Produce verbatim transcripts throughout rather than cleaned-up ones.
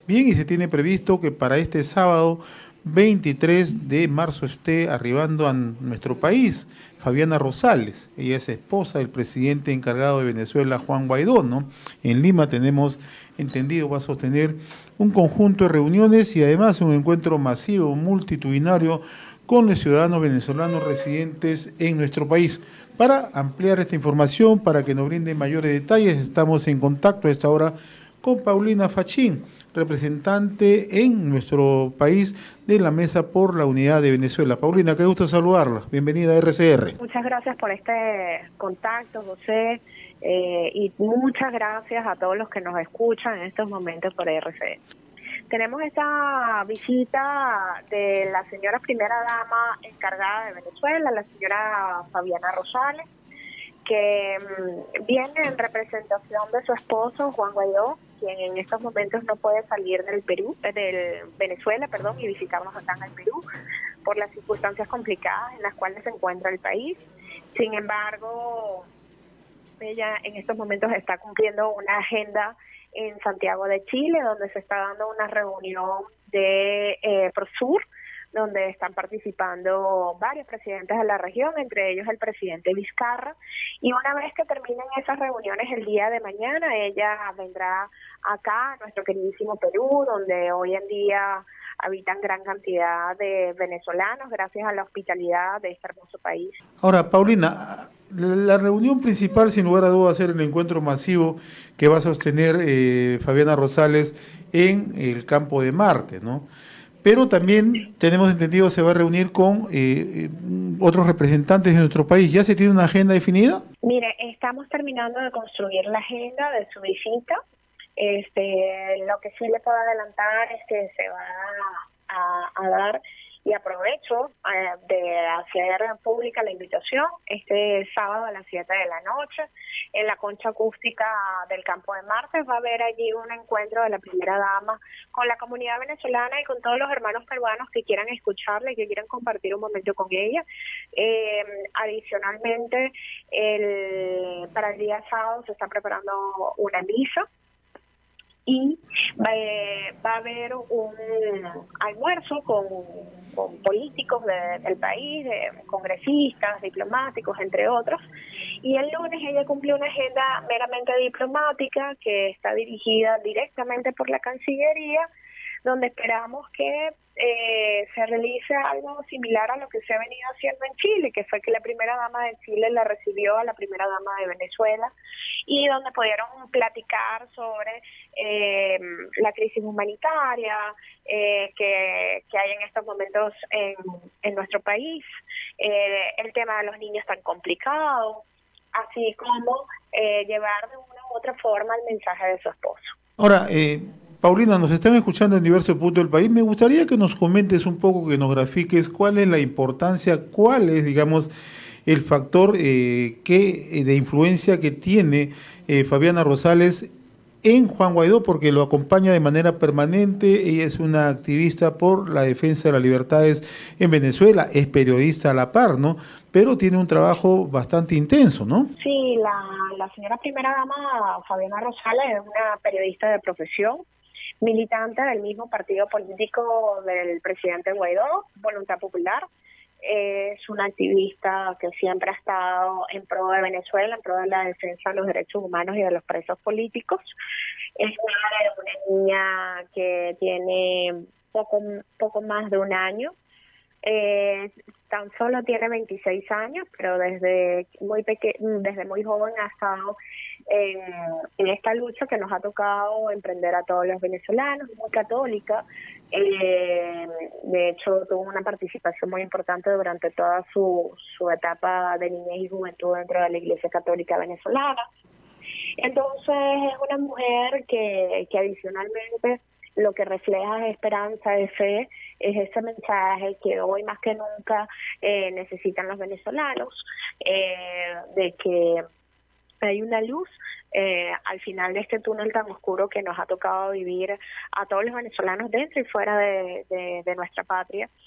Bien, y se tiene previsto que para este sábado veintitrés de marzo esté arribando a nuestro país Fabiana Rosales. Ella es esposa del presidente encargado de Venezuela, Juan Guaidó, ¿no? En Lima tenemos entendido, va a sostener un conjunto de reuniones y además un encuentro masivo, multitudinario con los ciudadanos venezolanos residentes en nuestro país. Para ampliar esta información, para que nos brinde mayores detalles, estamos en contacto a esta hora con Paulina Fachín, representante en nuestro país de la Mesa por la Unidad de Venezuela. Paulina, qué gusto saludarla. Bienvenida a R C R. Muchas gracias por este contacto, José, eh, y muchas gracias a todos los que nos escuchan en estos momentos por R C R. Tenemos esta visita de la señora primera dama encargada de Venezuela, la señora Fabiana Rosales, que um, viene en representación de su esposo, Juan Guaidó, quien en estos momentos no puede salir del Perú, del Venezuela, perdón, y visitarnos acá en el Perú por las circunstancias complicadas en las cuales se encuentra el país. Sin embargo, ella en estos momentos está cumpliendo una agenda en Santiago de Chile, donde se está dando una reunión de eh, Prosur, donde están participando varios presidentes de la región, entre ellos el presidente Vizcarra, y una vez que terminen esas reuniones el día de mañana, ella vendrá acá a nuestro queridísimo Perú, donde hoy en día habitan gran cantidad de venezolanos, gracias a la hospitalidad de este hermoso país. Ahora, Paulina, la reunión principal, sin lugar a dudas, va a ser el encuentro masivo que va a sostener eh, Fabiana Rosales en el campo de Marte, ¿no? Pero también tenemos entendido se va a reunir con eh, otros representantes de nuestro país. ¿Ya se tiene una agenda definida? Mire, estamos terminando de construir la agenda de su visita. Este, lo que sí le puedo adelantar es que se va a, a dar, y aprovecho eh, de hacer pública la invitación, este sábado a las siete de la noche, en la concha acústica del Campo de Marte, va a haber allí un encuentro de la primera dama con la comunidad venezolana y con todos los hermanos peruanos que quieran escucharla y que quieran compartir un momento con ella. Eh, adicionalmente, el, para el día sábado se está preparando una misa, y va, eh, va a haber un almuerzo con, con políticos de, del país, de congresistas, diplomáticos, entre otros. Y el lunes ella cumplió una agenda meramente diplomática que está dirigida directamente por la Cancillería, donde esperamos que eh, se realice algo similar a lo que se ha venido haciendo en Chile, que fue que la primera dama de Chile la recibió a la primera dama de Venezuela, y donde pudieron platicar sobre eh, la crisis humanitaria eh, que, que hay en estos momentos en, en nuestro país, eh, el tema de los niños tan complicado, así como eh, llevar de una u otra forma el mensaje de su esposo. Ahora, eh, Paulina, nos están escuchando en diversos puntos del país. Me gustaría que nos comentes un poco, que nos grafiques cuál es la importancia, cuál es, digamos, el factor eh, que, de influencia que tiene eh, Fabiana Rosales en Juan Guaidó, porque lo acompaña de manera permanente. Ella es una activista por la defensa de las libertades en Venezuela, es periodista a la par, ¿no? Pero tiene un trabajo bastante intenso, ¿no? Sí, la, la señora primera dama Fabiana Rosales es una periodista de profesión, militante del mismo partido político del presidente Guaidó, Voluntad Popular. Es una activista que siempre ha estado en pro de Venezuela, en pro de la defensa de los derechos humanos y de los presos políticos. Es madre de una niña que tiene poco, poco más de un año. Eh, tan solo tiene veintiséis años, pero desde muy peque desde muy joven ha estado en, en esta lucha que nos ha tocado emprender a todos los venezolanos, muy católica. Eh, de hecho, tuvo una participación muy importante durante toda su, su etapa de niñez y juventud dentro de la Iglesia Católica Venezolana. Entonces, es una mujer que, que adicionalmente lo que refleja es esperanza, es fe, es ese mensaje que hoy más que nunca eh, necesitan los venezolanos, eh, de que hay una luz eh, al final de este túnel tan oscuro que nos ha tocado vivir a todos los venezolanos dentro y fuera de, de, de nuestra patria.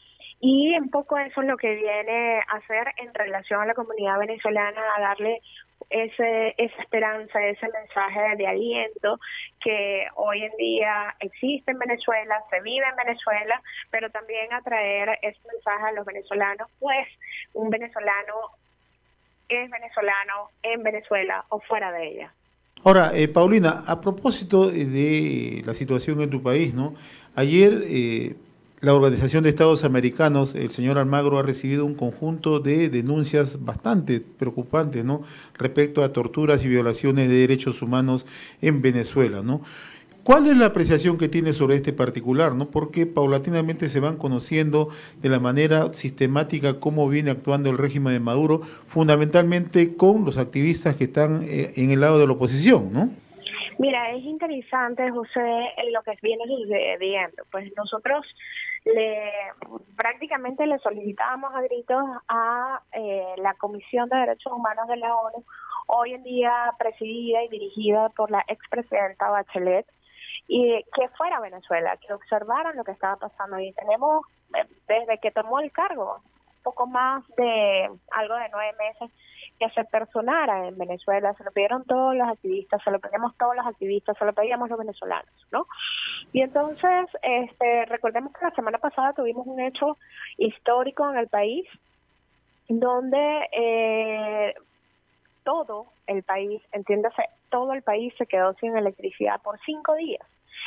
Y un poco eso es lo que viene a hacer en relación a la comunidad venezolana, a darle ese esa esperanza, ese mensaje de aliento que hoy en día existe en Venezuela, se vive en Venezuela, pero también a traer ese mensaje a los venezolanos, pues un venezolano es venezolano en Venezuela o fuera de ella. Ahora, eh, Paulina, a propósito de la situación en tu país, ¿no? Ayer eh, la Organización de Estados Americanos, el señor Almagro, ha recibido un conjunto de denuncias bastante preocupantes, ¿no? Respecto a torturas y violaciones de derechos humanos en Venezuela, ¿no? ¿Cuál es la apreciación que tiene sobre este particular, no? Porque paulatinamente se van conociendo de la manera sistemática cómo viene actuando el régimen de Maduro, fundamentalmente con los activistas que están eh, en el lado de la oposición, ¿no? Mira, es interesante, José, lo que viene sucediendo. Pues nosotros le prácticamente le solicitábamos a gritos a eh, la Comisión de Derechos Humanos de la ONU, hoy en día presidida y dirigida por la expresidenta Bachelet, y que fuera a Venezuela, que observaran lo que estaba pasando. Y tenemos, desde que tomó el cargo, un poco más de algo de nueve meses, que se personara en Venezuela. Se lo pidieron todos los activistas, se lo pedimos todos los activistas, se lo pedíamos los venezolanos, ¿no? Y entonces, este, recordemos que la semana pasada tuvimos un hecho histórico en el país, donde eh, todo el país, entiéndase, todo el país se quedó sin electricidad por cinco días.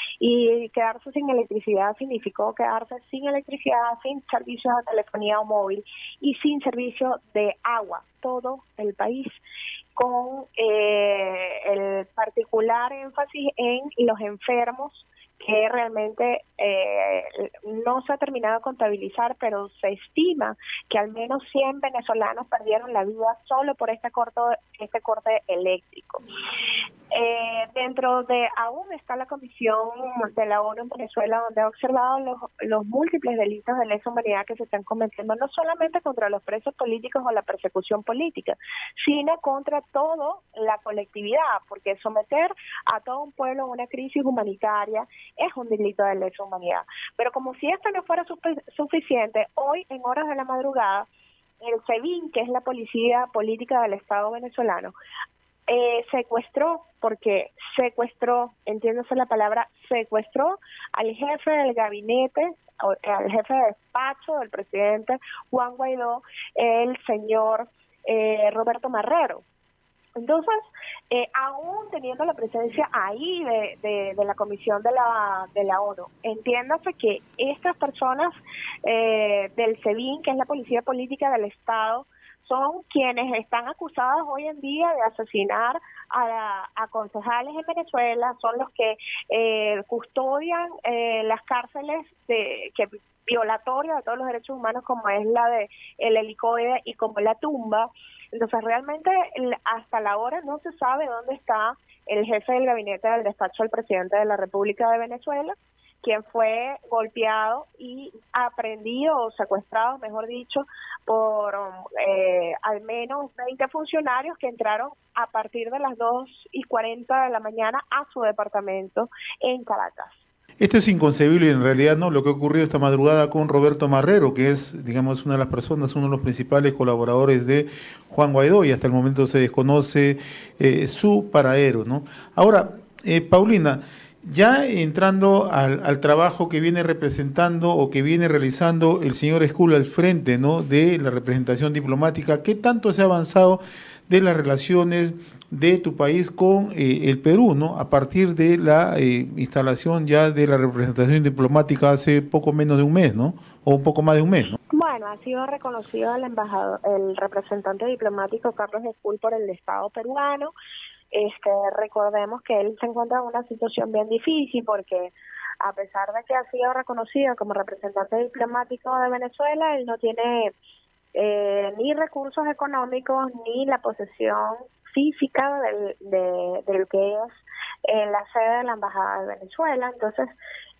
Y quedarse sin electricidad significó quedarse sin electricidad, sin servicios de telefonía o móvil y sin servicio de agua, todo el país, con eh, el particular énfasis en los enfermos, que realmente eh, no se ha terminado de contabilizar, pero se estima que al menos cien venezolanos perdieron la vida solo por este corte, este corte eléctrico. Eh, dentro de aún está la Comisión de la ONU en Venezuela, donde ha observado los, los múltiples delitos de lesa humanidad que se están cometiendo, no solamente contra los presos políticos o la persecución política, sino contra toda la colectividad, porque someter a todo un pueblo a una crisis humanitaria es un delito de lesa humanidad. Pero como si esto no fuera suficiente, hoy en horas de la madrugada, el SEBIN, que es la Policía Política del Estado venezolano, Eh, secuestró, porque secuestró, entiéndase la palabra, secuestró al jefe del gabinete, al jefe de despacho del presidente Juan Guaidó, el señor eh, Roberto Marrero. Entonces, eh, aún teniendo la presencia ahí de, de, de la Comisión de la de la ONU, entiéndase que estas personas eh, del SEBIN, que es la Policía Política del Estado, son quienes están acusados hoy en día de asesinar a, a concejales en Venezuela, son los que eh, custodian eh, las cárceles de que violatoria de todos los derechos humanos, como es la de el Helicoide y como la Tumba. Entonces realmente hasta la hora no se sabe dónde está el jefe del gabinete del despacho del presidente de la República de Venezuela, quien fue golpeado y aprehendido o secuestrado, mejor dicho, por eh, al menos veinte funcionarios que entraron a partir de las dos y cuarenta de la mañana a su departamento en Caracas. Esto es inconcebible en realidad, ¿no? Lo que ha ocurrido esta madrugada con Roberto Marrero, que es, digamos, una de las personas, uno de los principales colaboradores de Juan Guaidó, y hasta el momento se desconoce eh, su paradero, ¿no? Ahora, eh, Paulina, ya entrando al, al trabajo que viene representando o que viene realizando el señor Escul al frente, ¿no?, de la representación diplomática, ¿qué tanto se ha avanzado de las relaciones de tu país con eh, el Perú, ¿no?, a partir de la eh, instalación ya de la representación diplomática hace poco menos de un mes, ¿no?, o un poco más de un mes, ¿no? Bueno, ha sido reconocido el embajador, el representante diplomático Carlos Escul por el Estado peruano. Este, recordemos que él se encuentra en una situación bien difícil porque a pesar de que ha sido reconocido como representante diplomático de Venezuela, él no tiene eh, ni recursos económicos ni la posesión física del, de, de lo que es eh, la sede de la Embajada de Venezuela. Entonces,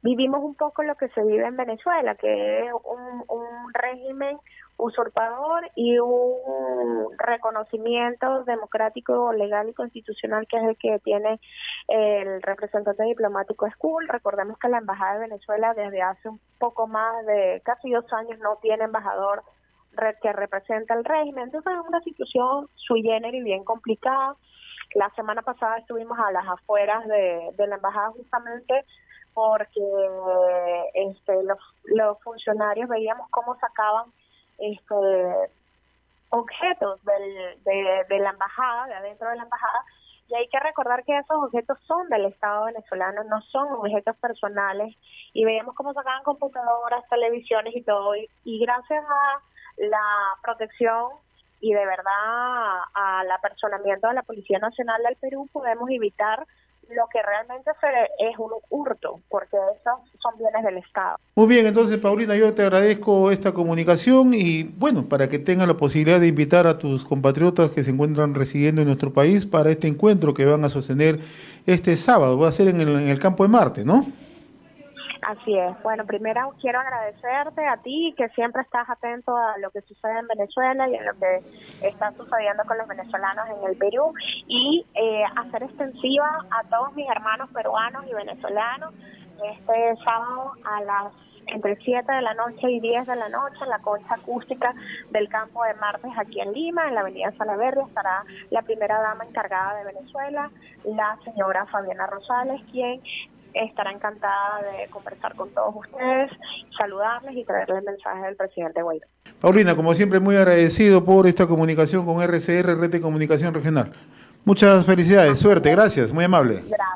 vivimos un poco lo que se vive en Venezuela, que es un, un régimen usurpador y un reconocimiento democrático, legal y constitucional que es el que tiene el representante diplomático Skul. Recordemos que la Embajada de Venezuela desde hace un poco más de casi dos años no tiene embajador que representa el régimen. Entonces es una situación sui generis bien complicada. La semana pasada estuvimos a las afueras de, de la embajada justamente porque este, los, los funcionarios veíamos cómo sacaban este, objetos del, de, de la embajada, de adentro de la embajada, y hay que recordar que esos objetos son del Estado venezolano, no son objetos personales, y veíamos cómo sacaban computadoras, televisiones y todo, y, y gracias a la protección y de verdad al apersonamiento de la Policía Nacional del Perú podemos evitar lo que realmente es un hurto, porque esos son bienes del Estado. Muy bien, entonces Paulina, yo te agradezco esta comunicación y bueno, para que tengas la posibilidad de invitar a tus compatriotas que se encuentran residiendo en nuestro país para este encuentro que van a sostener este sábado, va a ser en el, en el Campo de Marte, ¿no? Así es. Bueno, primero quiero agradecerte a ti que siempre estás atento a lo que sucede en Venezuela y a lo que está sucediendo con los venezolanos en el Perú y eh, hacer extensiva a todos mis hermanos peruanos y venezolanos este sábado a las entre siete de la noche y diez de la noche en la concha acústica del Campo de Marte aquí en Lima, en la avenida Salaverry, estará la primera dama encargada de Venezuela, la señora Fabiana Rosales, quien estará encantada de conversar con todos ustedes, saludarles y traerles el mensaje del presidente Guaidó. Paulina, como siempre, muy agradecido por esta comunicación con R C R, Red de Comunicación Regional. Muchas felicidades, suerte, gracias, muy amable. Gracias.